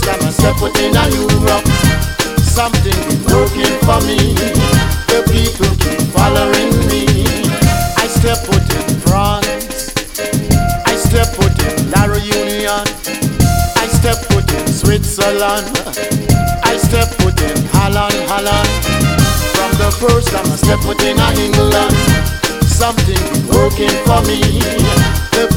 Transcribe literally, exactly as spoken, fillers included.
time I step foot in a Europe, something been working for me. The people keep following me. I step foot in France, I step foot in La Reunion, I step foot in Switzerland, I step foot in Holland, Holland. From the first time I step foot in England, something been working for me. The